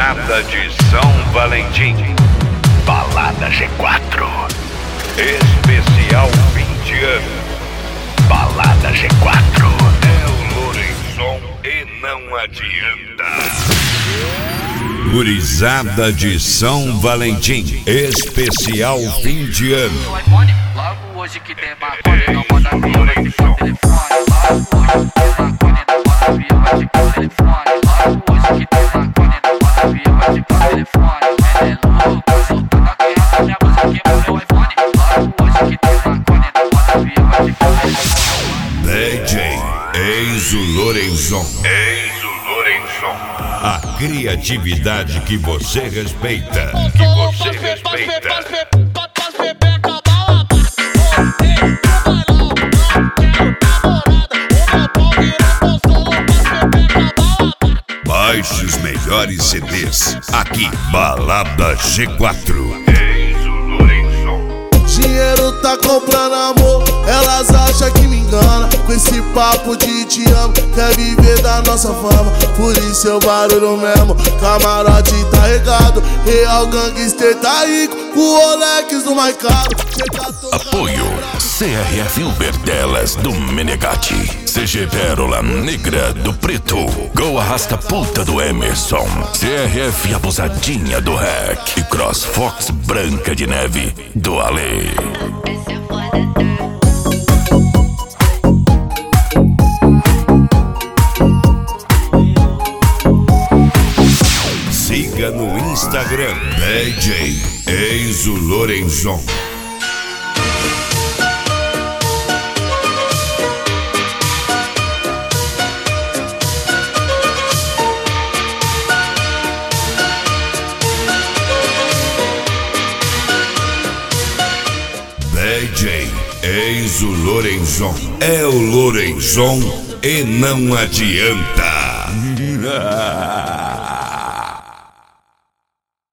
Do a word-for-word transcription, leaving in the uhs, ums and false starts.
Gurizada de São Valentim. Balada G quatro. Especial fim de ano. Balada G quatro. É o Lourençon e não adianta. Gurizada de São Valentim. Especial fim de ano. Logo hoje que tem maconha, não manda viola de telefone. Logo hoje que tem maconha, não manda viola de telefone. Logo hoje que tem maconha, não manda viola de telefone. É louco, soltando a guerra, minha música quebrou meu iPhone. Logo hoje que tem maconha, não manda viola de telefone. D J Enzo Lourençon. Enzo Lourençon. A criatividade que você respeita. Que você respeita. Baixe os melhores C Ds. Aqui, Balada G quatro. Enzo Lourençon. Dinheiro tá comprando amor, elas acham que me engana. Com esse papo de te amo, quer viver da nossa fama. Por isso eu barulho mesmo, camarote tá regado. Real gangster tá rico, o Rolex do mais caro. Apoio C R F Uber Delas do Menegatti, C G Pérola Negra do Preto, Go Arrasta Puta do Emerson, C R F Abusadinha do Hack e Cross Fox Branca de Neve do Ale. Siga no Instagram D J Enzo Lourençon. D J Enzo Lourençon. É o Lourençon e não adianta.